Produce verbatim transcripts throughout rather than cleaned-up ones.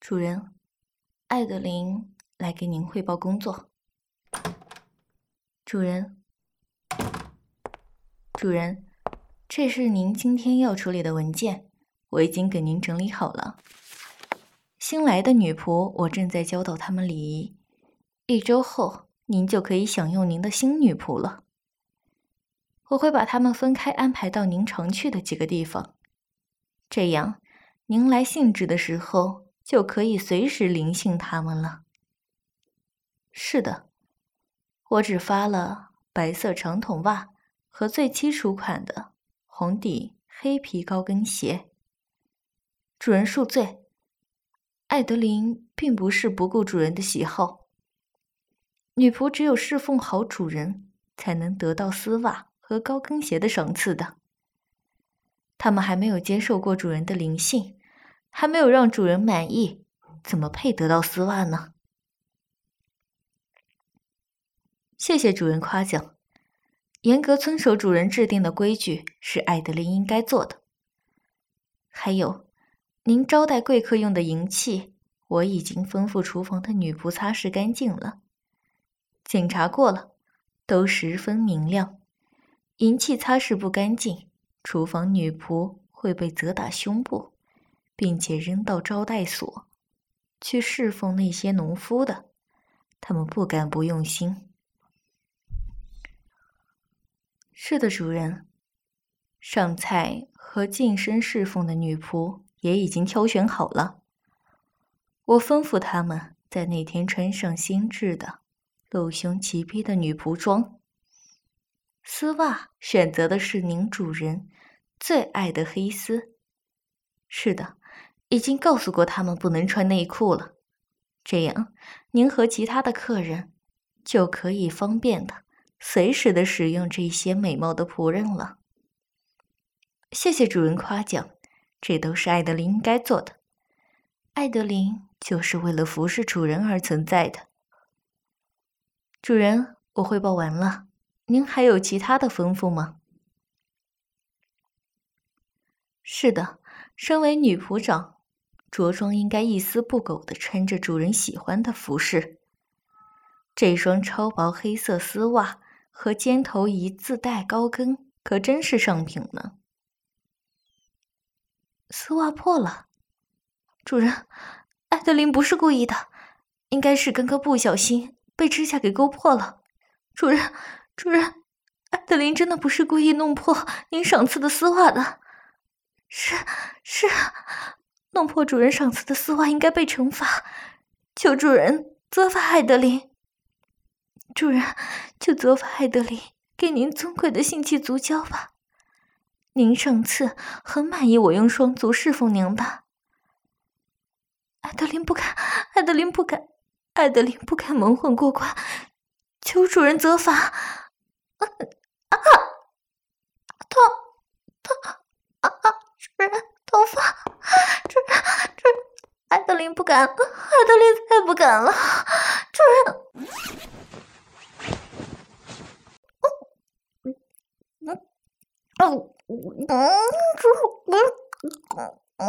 主人，艾德琳来给您汇报工作。主人，主人，这是您今天要处理的文件，我已经给您整理好了。新来的女仆，我正在教导她们礼仪。一周后，您就可以享用您的新女仆了。我会把她们分开安排到您常去的几个地方，这样您来兴致的时候就可以随时临幸她们了。是的，我只发了白色长筒袜和最基础款的红底黑皮高跟鞋。主人恕罪，艾德琳并不是不顾主人的喜好。女仆只有侍奉好主人，才能得到丝袜和高跟鞋的赏赐的。他们还没有接受过主人的灵性，还没有让主人满意，怎么配得到丝袜呢？谢谢主人夸奖。严格遵守主人制定的规矩是艾德琳应该做的。还有，您招待贵客用的银器，我已经吩咐厨房的女仆擦拭干净了。检查过了，都十分明亮。银器擦拭不干净，厨房女仆会被责打胸部，并且扔到招待所，去侍奉那些农夫的。他们不敢不用心。是的，主人。上菜和净身侍奉的女仆也已经挑选好了。我吩咐他们在那天穿上精致的露胸齐臂的女仆装。丝袜选择的是您主人最爱的黑丝。是的，已经告诉过他们不能穿内裤了。这样，您和其他的客人就可以方便的随时的使用这些美貌的仆人了。谢谢主人夸奖，这都是艾德琳应该做的。艾德琳就是为了服侍主人而存在的。主人，我汇报完了，您还有其他的吩咐吗？是的，身为女仆长，着装应该一丝不苟地穿着主人喜欢的服饰。这双超薄黑色丝袜和尖头一字带高跟可真是上品呢。丝袜破了，主人，艾德琳不是故意的，应该是刚刚不小心被指甲给勾破了。主人，主人，艾德琳真的不是故意弄破您赏赐的丝袜的。是是，弄破主人赏赐的丝袜应该被惩罚，求主人责罚艾德琳。主人，就责罚艾德琳给您尊贵的性器足交吧。您上次很满意我用双足侍奉您的。艾德琳不敢，艾德琳不敢，艾德琳不敢蒙混过关，求主人责罚。啊啊！痛痛啊！主人，头发！主人，主人，艾德琳不敢，艾德琳再不敢了。主人，嗯嗯嗯嗯，主人，嗯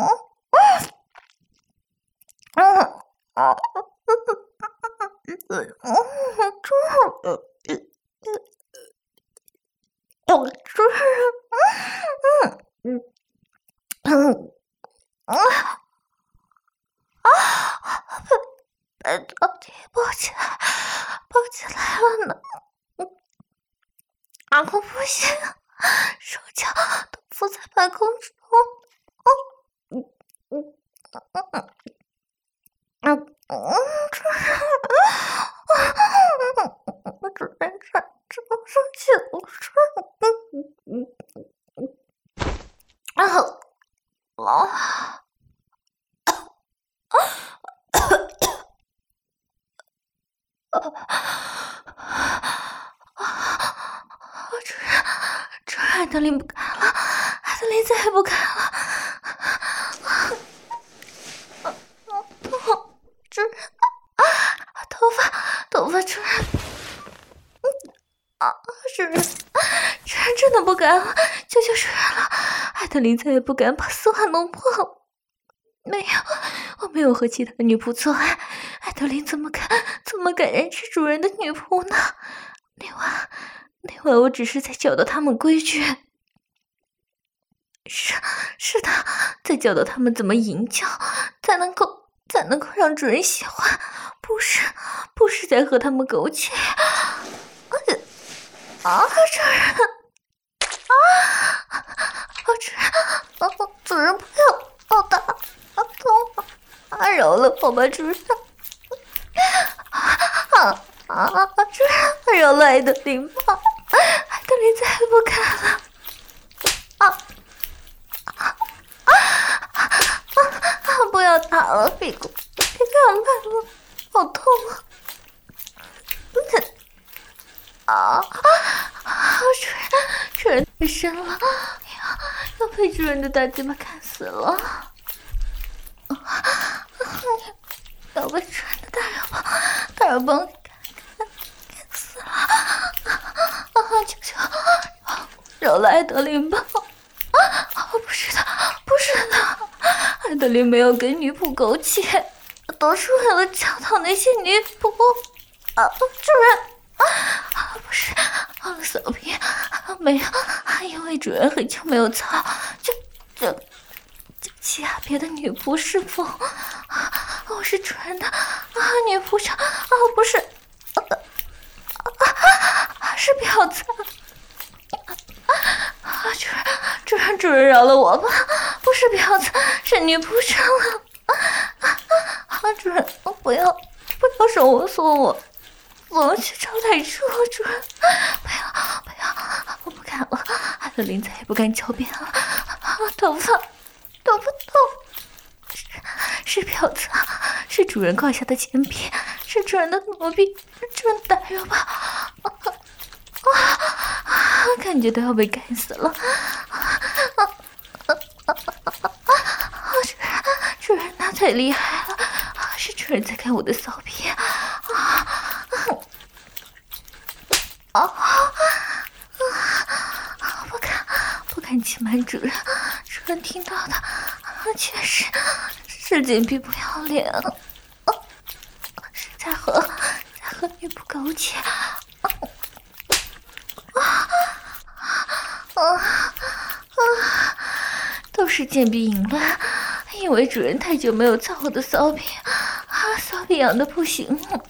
嗯啊，主人，主人，嗯嗯嗯啊啊！被到底抱起来，抱起来了呢。啊，我不行，手脚都浮在半空中。嗯嗯嗯嗯嗯嗯，主人，主人站着生气了，主人，嗯嗯嗯嗯啊。主人，主人，艾德琳不敢了，艾德琳再也不敢了。痛，主人，头发，头发，主人，啊，主人，主人真的不敢了，求求主人了，艾德琳再也不敢把丝袜弄破了。没有， 我没有和其他女仆做爱，艾德琳怎么敢怎么敢染指主人的女仆呢？另外，另外我只是在教导他们规矩。是是的，在教导他们怎么淫叫，才能够才能够让主人喜欢，不是不是在和他们苟且。啊，主人！啊，啊，主人！啊，主人不要好打，啊痛！啊，饶了我吧，主人！啊啊，主人，饶了艾德琳吧，艾德琳再也不敢了。啊啊啊啊！不要打了，屁股，别干烂了，好痛啊！啊啊！主人，主人太深了，要要被主人的大鸡巴看死了！啊啊！要被主人的大肉棒、大肉棒看看看死了！啊！求求饶了艾德琳吧！啊！不是的，不是的，艾德琳没有跟女仆苟且，都是为了教导那些女仆。啊，主人！啊，不是，啊，骚逼，没有，因为主人很久没有操，这这这其他别的女仆是否？啊，我是主人的啊女仆长啊，不是，啊啊啊，是婊子。啊，主人，主人，主人饶了我吧，不是婊子，是女仆长了。啊啊，主人，不要不要手我送我。我去招待处，主人，不要不要，我不敢了，艾德琳再也不敢狡辩了。啊，头发，头发痛，是是婊子，是主人胯下的贱婢，是主人的奴婢，主人打扰吧。啊啊！感觉都要被干死了。啊啊啊啊啊啊！主人，主人那太厉害了，是主人在看我的骚逼啊！啊啊！不敢，不敢欺瞒主人，主人听到的，确实是贱婢不要脸，啊，是在和在和女仆苟且，啊啊啊啊！都是贱婢淫乱，因为主人太久没有操我的骚逼，啊，骚逼痒的不行。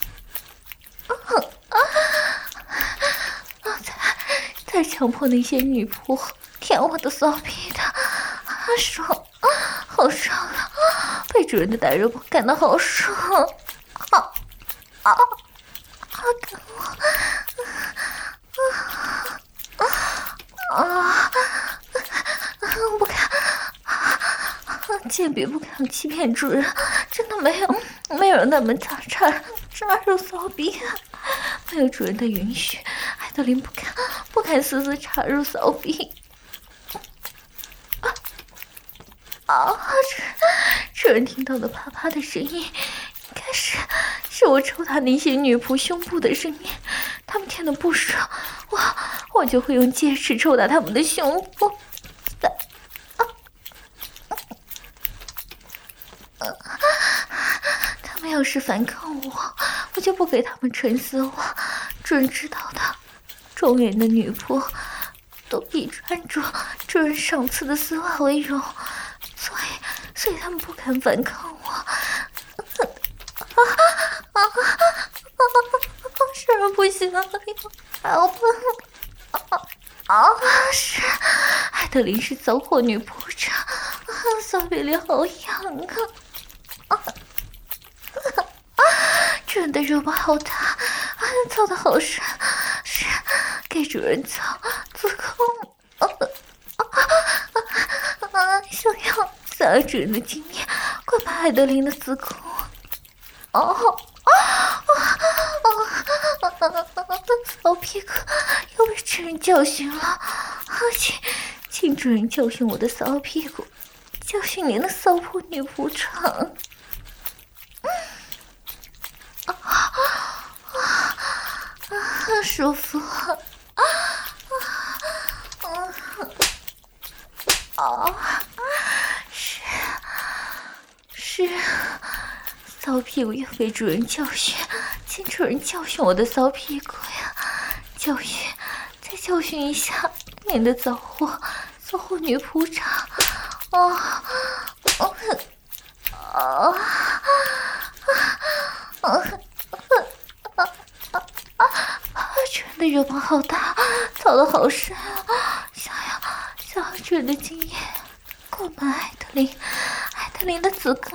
再强迫那些女仆舔我的骚逼的，啊爽，好爽啊！被主人的大肉棒干得好爽，啊啊啊！干我，啊啊啊！不敢，贱婢不敢欺骗主人，真的没有没有那么插插插入骚逼，没有主人的允许，艾德琳不敢。不敢私自插入骚逼。啊啊！主人听到了啪啪的声音，应该是是我抽打那些女仆胸部的声音。他们听得不爽，我我就会用戒尺抽打他们的胸部。啊啊！他们要是反抗我，我就不给他们撑死我。主人知道的。庄园的女仆都以穿着主人上次的丝袜为荣，所以所以他们不敢反抗我。啊啊啊啊！是不行了，要不啊啊！是艾德琳是骚货女仆长，骚逼脸好痒啊！啊！主人的肉包好大，啊，操得好深，是。给主人操子宫，啊啊啊啊！想要想要主人的经验，快把艾德琳的子宫！哦啊啊啊啊！骚屁股又被主人教训了，啊，请请主人教训我的骚屁股，教训您的骚婆女仆长。啊啊啊！舒服。啊，是是骚屁股又被主人教训，请主人教训我的骚屁股呀！教训，再教训一下，免得遭祸，遭祸女仆长。哦，哦，啊啊啊啊！主人的肉棒好大，操得好深啊！想要想要主人的经验，灌满艾特琳，艾特琳的子宫。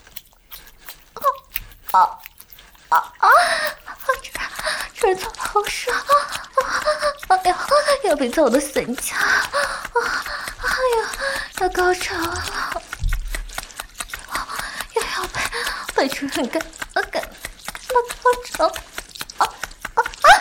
啊啊啊！这这人操的好爽啊！哎呀，要被操的散架啊！哎呀，要高潮了，又要被被主人干干干到高潮啊啊啊！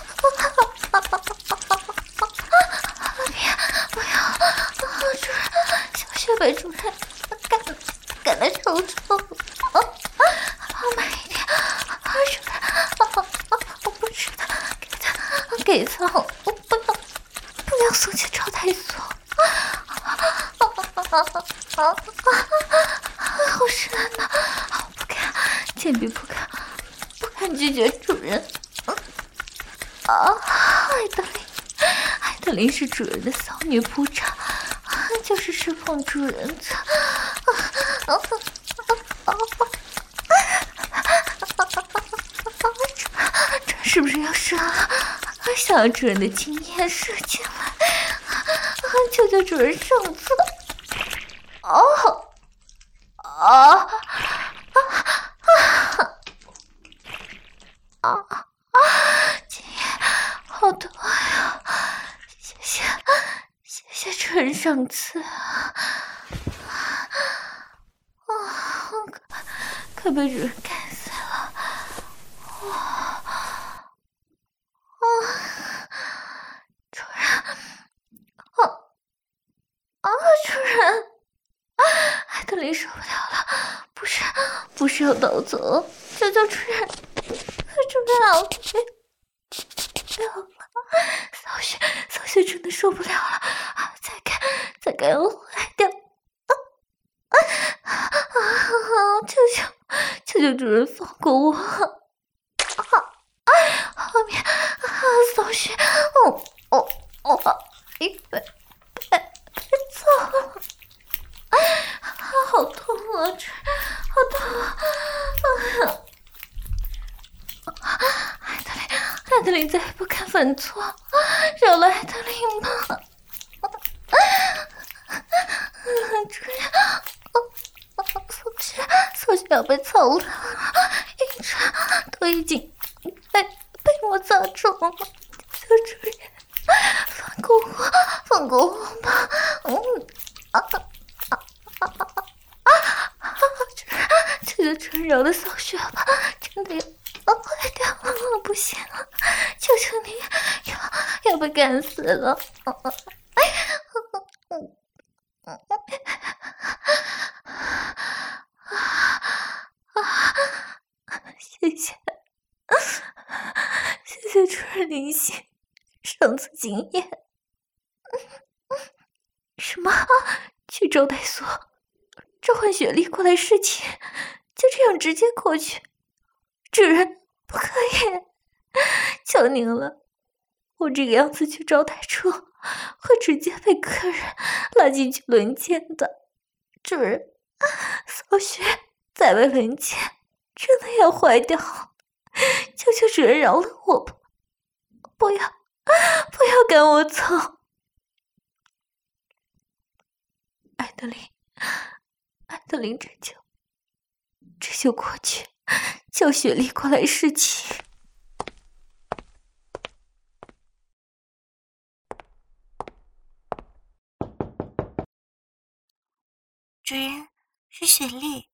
不要！啊，主人，小雪被主人干干的抽抽啊！慢一点，啊，主人，啊啊！我不知道，给他给他，我不要不要送去招待所。啊啊啊啊！好深呐！不敢，坚决不敢，不敢拒绝主人。啊，艾德琳，艾德琳是主人的骚女仆长，就是侍奉主人的。啊啊啊啊！这是不是要射了？想要主人的经验射进来，求求主人上厕。哦，啊啊啊啊！经验好多呀！谢谢谢谢主人上次啊！啊，快快被主人干死了！哇！啊，主人，啊啊，主人，艾德琳受不了了，不是不是要逃走，求求主人，主人老弟，不要了，小雪小雪真的受不了了，再给再给我坏掉，啊啊啊！求求求求主人放过我！后面啊，小雪，哦哦哦，被被被被揍了，啊，好痛啊！这好痛啊！啊，艾德琳，艾德琳再也不敢犯错，饶了艾德琳吧！主人，小雪，小雪要被操了，一船都已经被被我砸中了，小主人，放过我，放过我吧！嗯啊啊啊啊啊啊！主人，求求主人饶了小雪吧，真的要坏掉了，不行了，求求你，要要被干死了！啊啊嗯嗯啊！谢谢。谢谢主人灵性，上次经验。什么？去招待所召唤雪莉过来侍寝，就这样直接过去？主人，不可以！求您了，我这个样子去招待处，会直接被客人拉进去轮奸的。主人，小雪再被轮奸，真的要坏掉！求求主人饶了我吧，不要不要赶我走！艾德琳，艾德琳，这就这就过去，叫雪莉过来侍寝。 主人，是雪莉。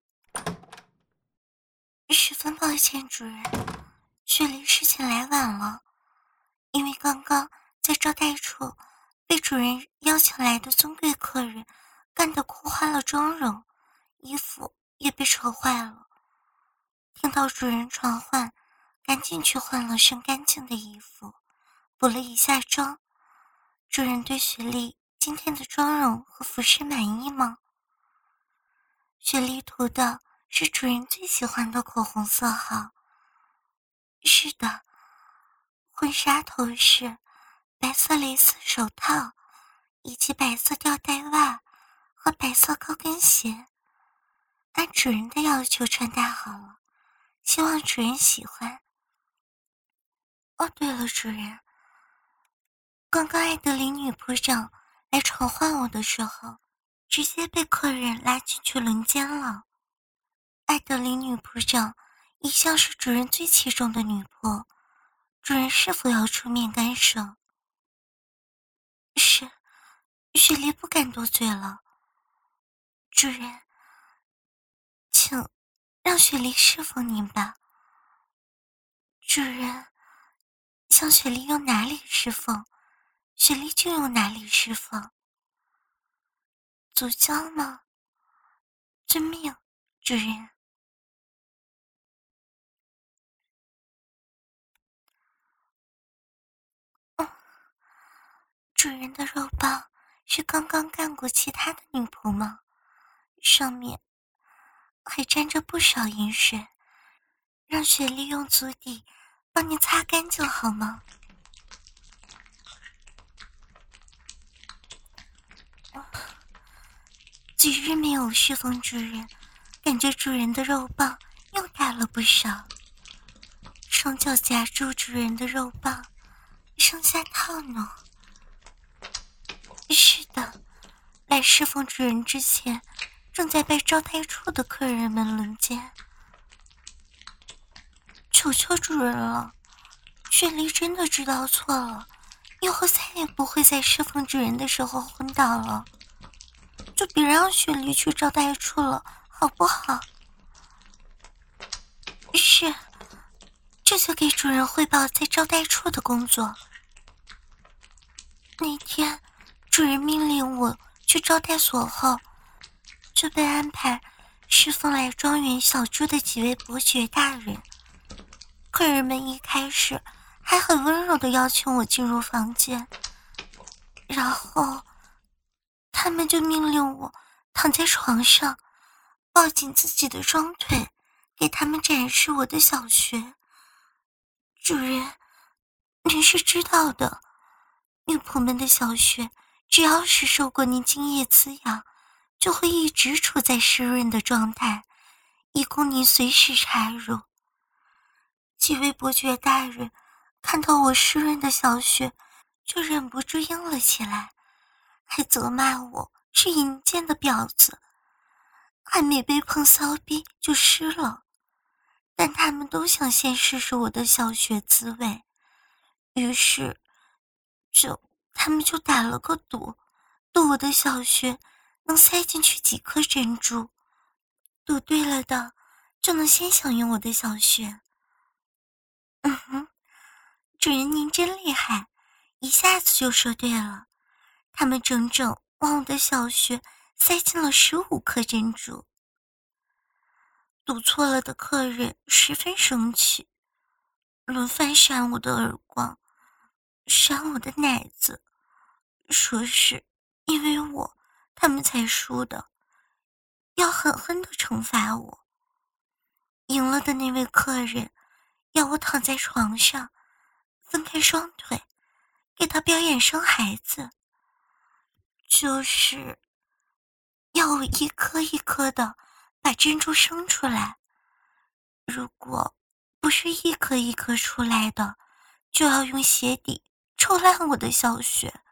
十分抱歉，主人，雪莉事情来晚了，因为刚刚在招待处被主人邀请来的尊贵客人干得哭花了妆容，衣服也被扯坏了。听到主人传唤，赶紧去换了身干净的衣服，补了一下妆。主人对雪莉今天的妆容和服饰满意吗？雪莉涂的是主人最喜欢的口红色号。是的，婚纱头饰、白色蕾丝手套，以及白色吊带袜和白色高跟鞋，按主人的要求穿戴好了，希望主人喜欢。哦，对了，主人，刚刚艾德琳女仆长来传唤我的时候，直接被客人拉进去轮奸了。艾德琳女仆长一向是主人最器重的女仆，主人是否要出面干涉？是，雪莉不敢多嘴了。主人，请让雪莉侍奉您吧。主人，向雪莉用哪里侍奉，雪莉就用哪里侍奉。足交吗？遵命，主人。嗯，主人的肉棒是刚刚干过其他的女仆吗？上面还沾着不少银水，让雪莉用足底帮你擦干净好吗？几日没有侍奉主人，感觉主人的肉棒又大了不少。双脚夹住主人的肉棒，上下套弄。是的，来侍奉主人之前，正在被招待处的客人们轮奸。求求主人了，雪莉真的知道错了，以后再也不会在侍奉主人的时候昏倒了。就别让雪莉去招待处了，好不好？是，这就给主人汇报在招待处的工作。那天，主人命令我去招待所后，就被安排侍奉来庄园小住的几位伯爵大人。客人们一开始还很温柔地邀请我进入房间，然后他们就命令我躺在床上，抱紧自己的双腿，给他们展示我的小穴。主人，您是知道的，女仆们的小穴只要是受过您精液滋养，就会一直处在湿润的状态，以供您随时插入。几位伯爵大人看到我湿润的小穴，就忍不住硬了起来，还责骂我是淫贱的婊子，还没被碰骚逼就湿了。但他们都想先试试我的小穴滋味，于是就他们就打了个赌，赌我的小穴能塞进去几颗珍珠，赌对了的就能先享用我的小穴。嗯哼，主人您真厉害，一下子就说对了。他们整整往我的小穴塞进了十五颗珍珠。赌错了的客人十分生气，轮番扇我的耳光，扇我的奶子，说是因为我他们才输的，要狠狠地惩罚我。赢了的那位客人要我躺在床上，分开双腿，给他表演生孩子，就是要我一颗一颗的把珍珠生出来。如果不是一颗一颗出来的，就要用鞋底抽烂我的小穴。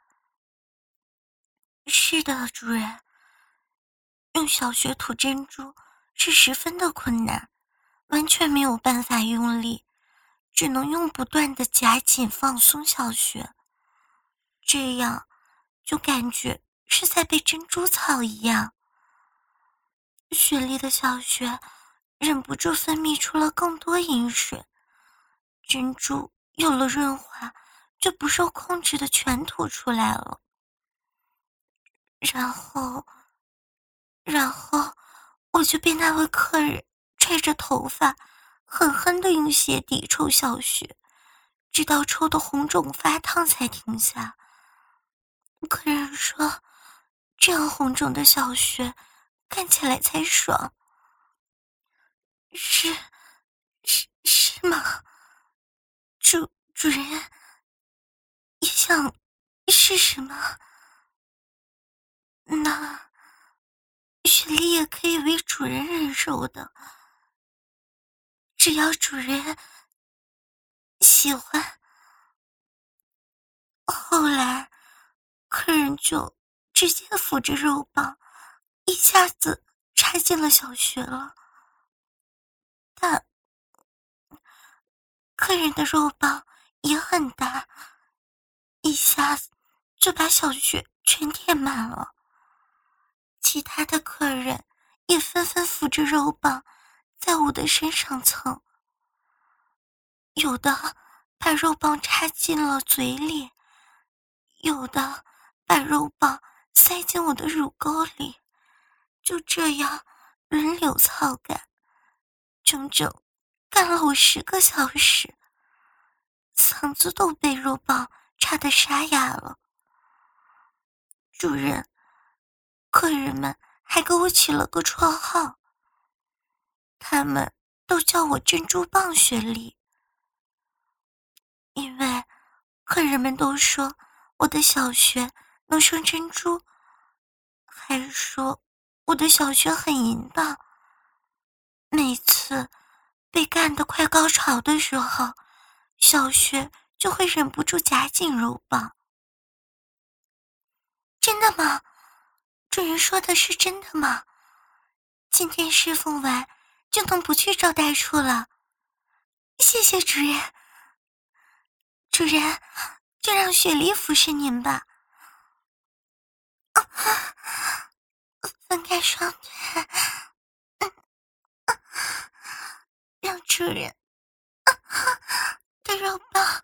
是的，主人，用小穴吐珍珠是十分的困难，完全没有办法用力，只能用不断的夹紧放松小穴，这样就感觉是在被珍珠草一样。雪莉的小穴忍不住分泌出了更多饮水，珍珠有了润滑，就不受控制的全吐出来了。然后，然后我就被那位客人拽着头发，狠狠地用鞋底抽小穴，直到抽得红肿发烫才停下。客人说，这样红肿的小穴看起来才爽。 主人也想试试吗？那雪莉也可以为主人忍受的，只要主人喜欢。后来客人就直接扶着肉棒一下子插进了小穴了，但客人的肉棒也很大，一下子就把小穴全填满了。其他的客人也纷纷扶着肉棒在我的身上蹭，有的把肉棒插进了嘴里，有的把肉棒塞进我的乳沟里，就这样轮流操干，整整干了我十个小时，嗓子都被肉棒插得沙哑了。主人，客人们还给我起了个绰号，他们都叫我珍珠棒雪莉，因为客人们都说我的小穴能生珍珠，还说我的小穴很淫荡，每次被干得快高潮的时候，小穴就会忍不住夹紧肉棒。真的吗？主人说的是真的吗？今天侍奉完就能不去招待处了，谢谢主人。主人，就让雪莉服侍您吧。分开双腿，让主人的肉棒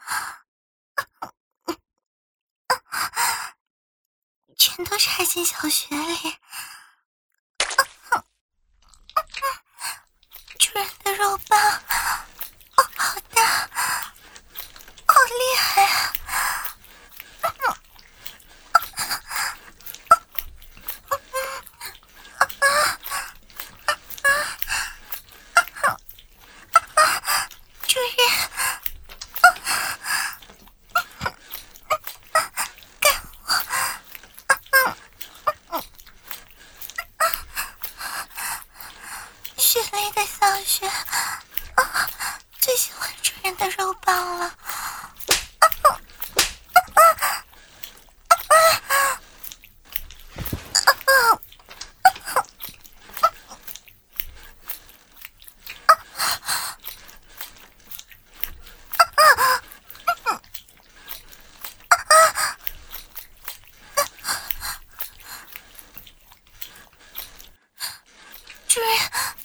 全都插进小穴里。主人的肉棒好大，好厉害啊！主人，干我！雪莉的小穴最喜欢主人的肉棒了。主人，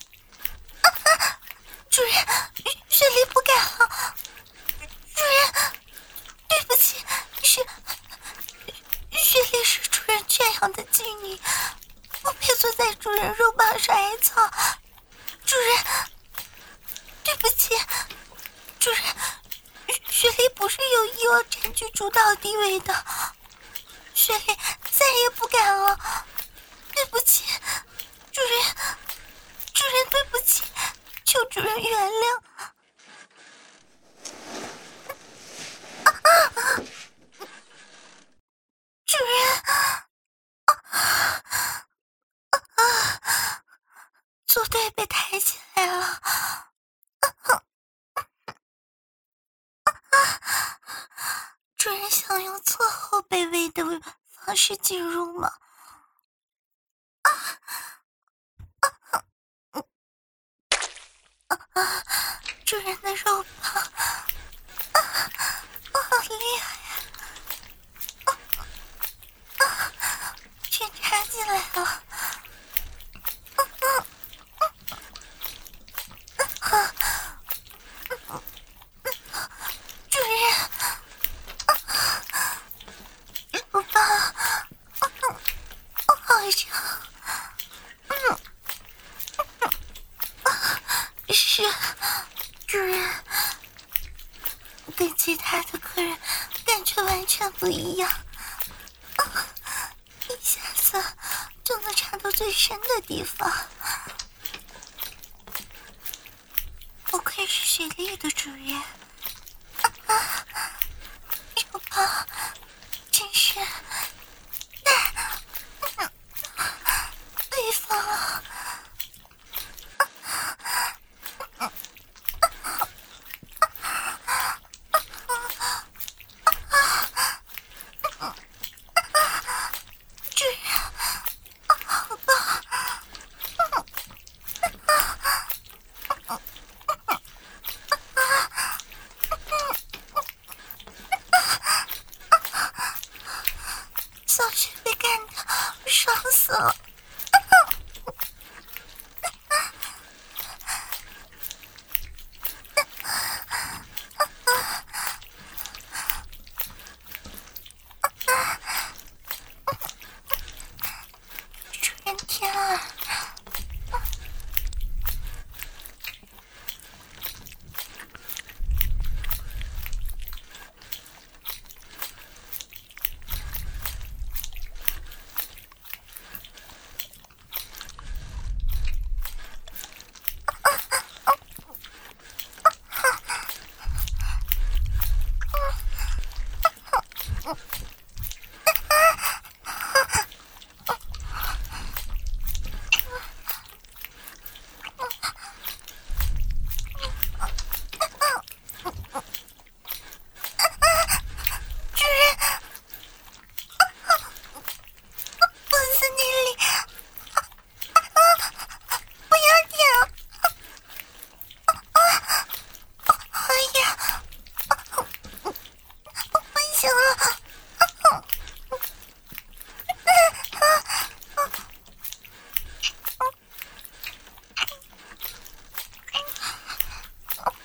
主人，雪莉不敢了。主人，对不起，雪雪莉是主人圈养的妓女，不配坐在主人肉棒上挨操。主人，对不起，主人，雪莉不是有意要占据主导地位的，雪莉再也不敢了。对不起，主人。主人，对不起，求主人原谅。啊啊、主人，啊啊、左腿被抬起来了。啊啊、主人想用侧后背位的方式进入吗？啊啊！主人的肉棒，啊，好厉害呀！啊啊，全插进来了！啊啊啊！主人，啊，肉棒，啊，好痒！嗯。是，主人，跟其他的客人感觉完全不一样，啊，一下子就能插到最深的地方。不愧是雪莉的主人，啊啊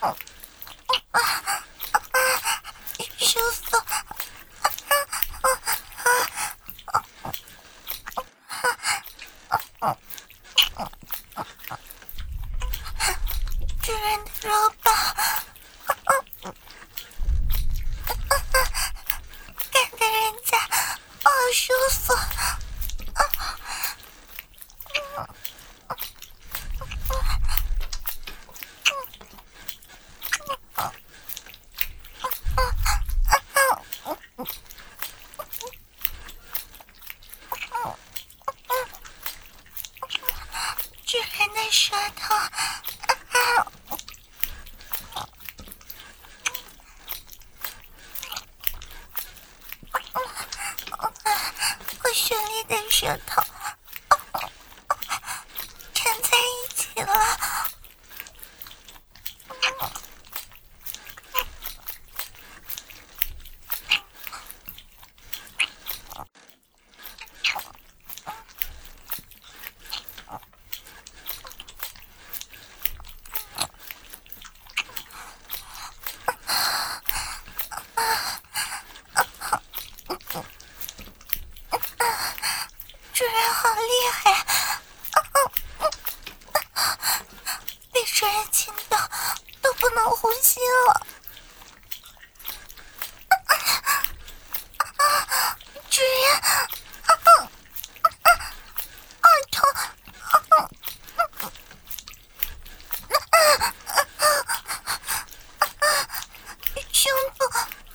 舒服。主人的肉棒，干得人家好舒服。主人的舌头，和绚丽的舌头缠在一起了。主人好厉害，被主人亲到都不能呼吸了。主人，耳痛，胸部，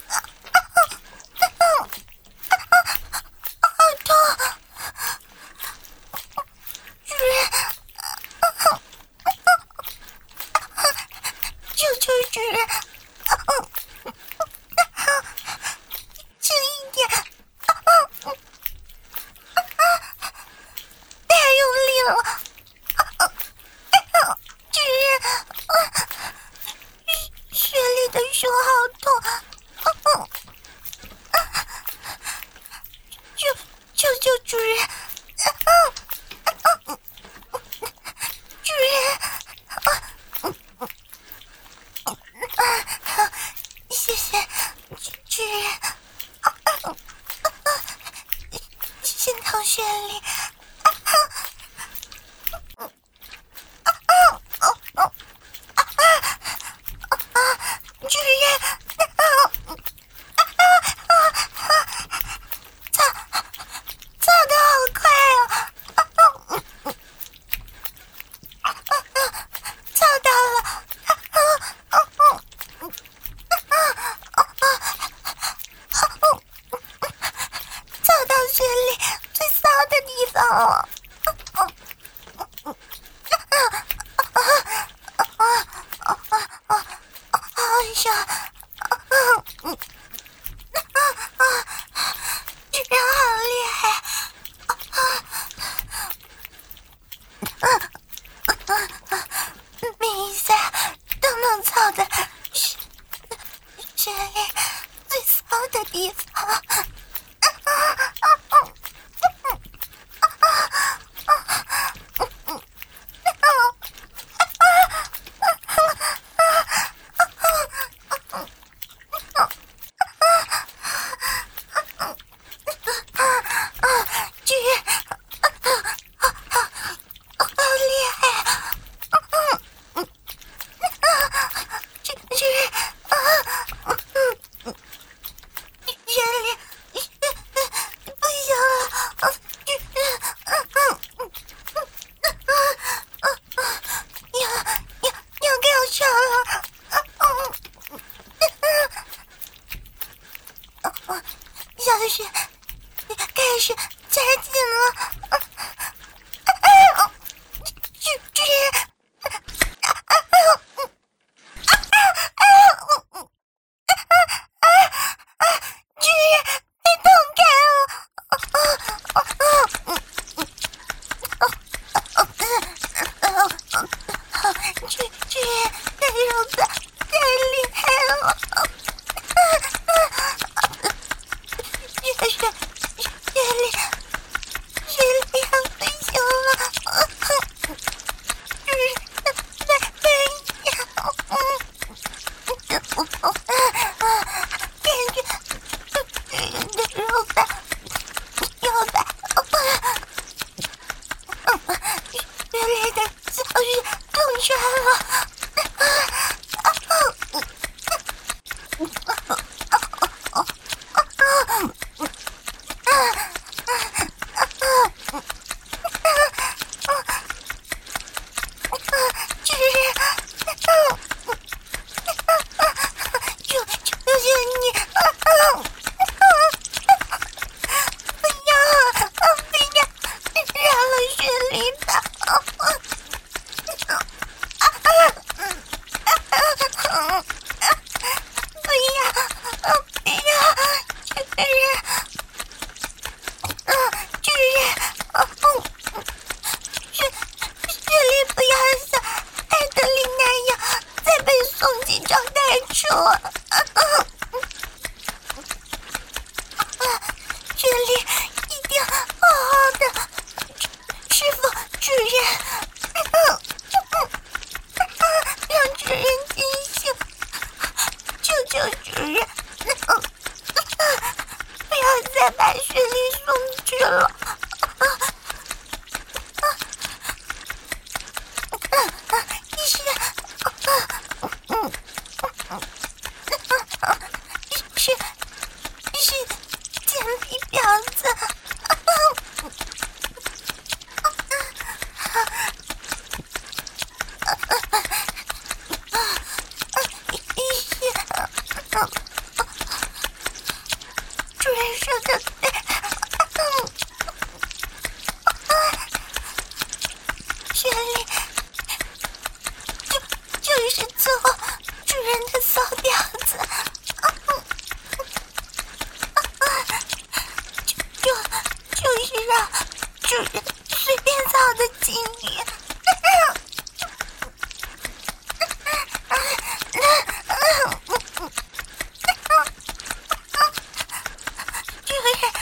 好痛。主人，求求主人，轻一点，太用力了。主人，雪莉的胸好痛，求求求主人。主人，谢谢主人，心疼绚丽。主人，操操得好快啊！操到了，操到雪莉最骚的地方了。好爽！主人好厉害！每一下都能操的雪雪莉最骚的地方。主人，好厉害！主主人，雪莉不行了，主人，要要要高潮了！小雪开始加紧了。主主人，主人被痛开了。主主人太肉的太厉害了。雪雪雪莉，雪莉要飞行了。主人，再飞一点。 丽那样再被送进招待处。雪莉一定好好的，师父主人，让主人清醒，求求主人，不要再把雪莉送去了。是是贱皮婊子！主人说的对，雪莉就就是伺候主人的骚婊子。就就是让主人随便操的妓女。主人，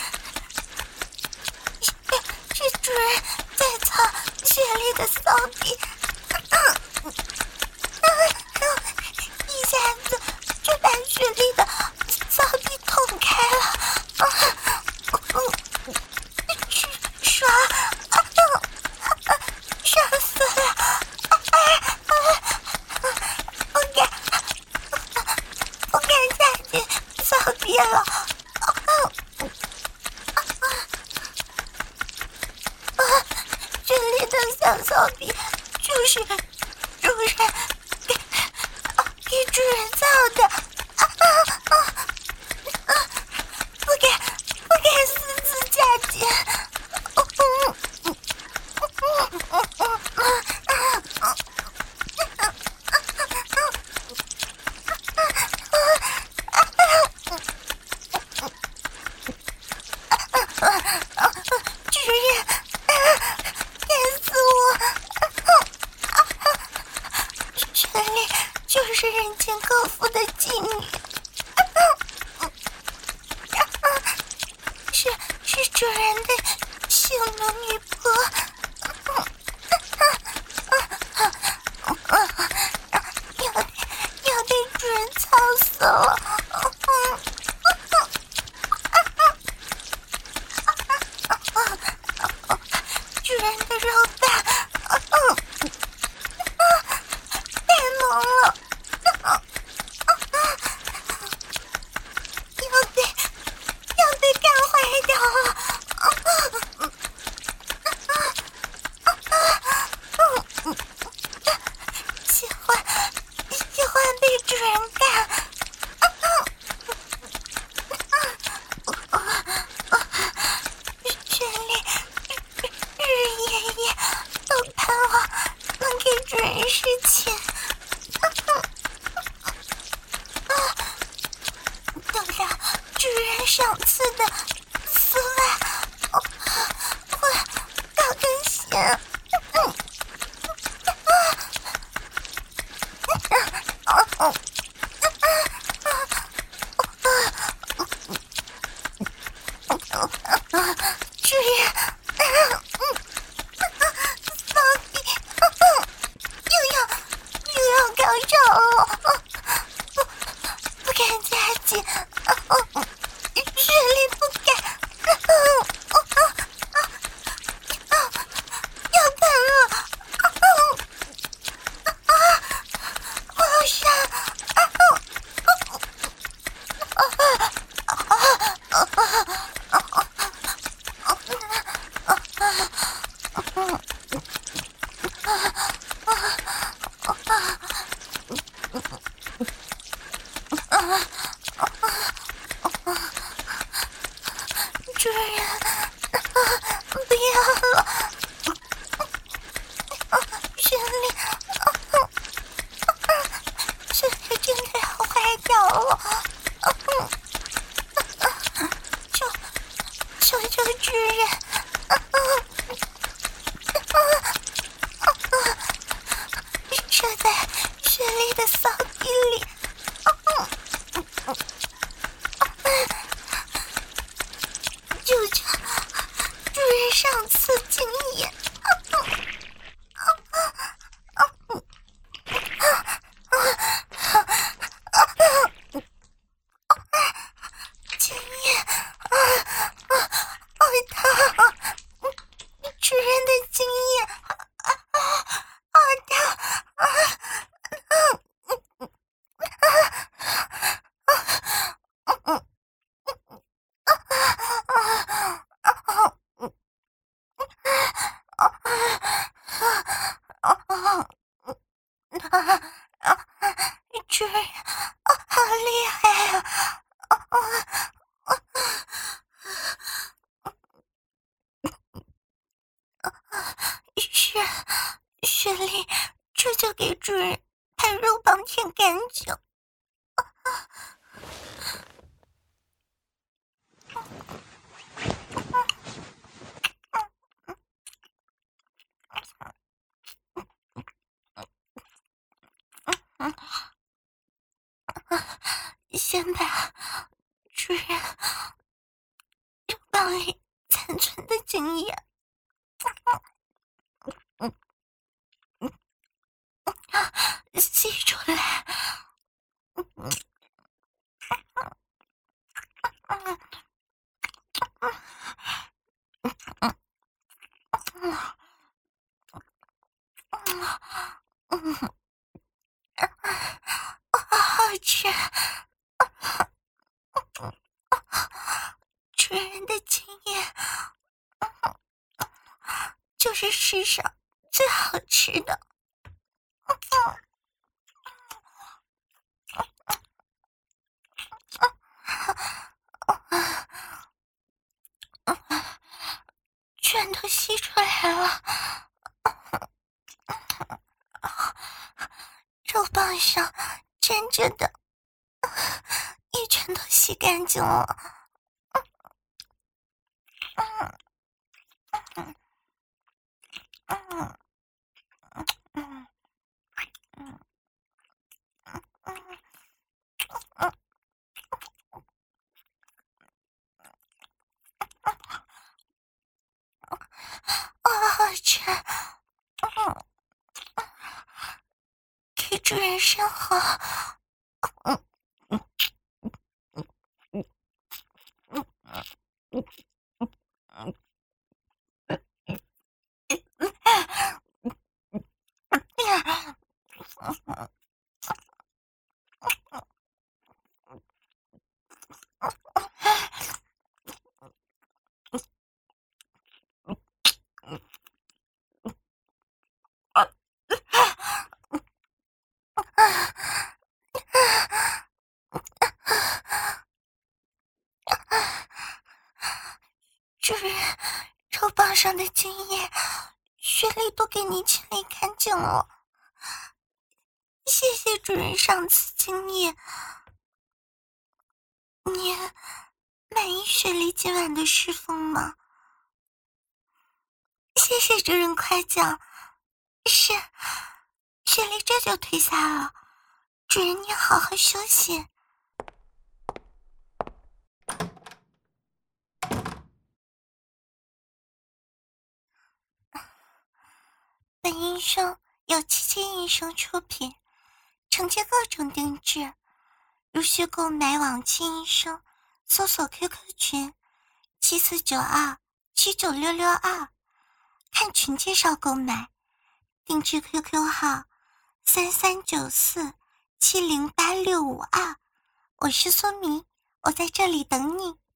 是主人在操雪莉的骚逼，一下子就把雪莉的骚逼捅开了。爽，爽死了！不敢，不敢再去骚逼了。这里的小骚逼就是主人给给主人造的，不敢，不敢私自嫁接。主人，干死我！雪莉就是人间高富的妓女，是是主人的性奴女仆。要被要被主人操死了！主人的肉棒，太萌了，要被要被干坏掉了！喜欢喜欢被主人干。雪莉日夜夜都盼望能给主人侍寝，得到主人赏赐的丝袜或高跟鞋。主人，骚逼，又要又要高潮了，不不敢加紧，雪莉不敢，要喷了，我好伤。主人，不要了，雪莉，雪莉真的要坏掉了，求求求主人，射在绚丽的骚逼里，求求主人上次经验。经验，好烫！主人的经验，好烫！主人，好厉害啊！是，雪莉，这就给主人把肉棒舔干净。先把主人肉棒里残存的精液吸出来。好吃！主人的经验就是世上最好吃的。全都吸出来了，肉棒上粘着的也全都吸干净了。好吃！给主人生活。主人，肉棒上的精液，雪莉都给你清理干净了。谢谢主人上次经验。你满意雪莉今晚的侍奉吗？谢谢主人夸奖。是，雪莉这就退下了。主人你好好休息。本音声由七七音声出品，承接各种定制，如需购买往期音声，搜索 Q Q 群七四九二七九六六二，看群介绍购买。定制 Q Q 号三三九四七零八六五二，我是苏明，我在这里等你。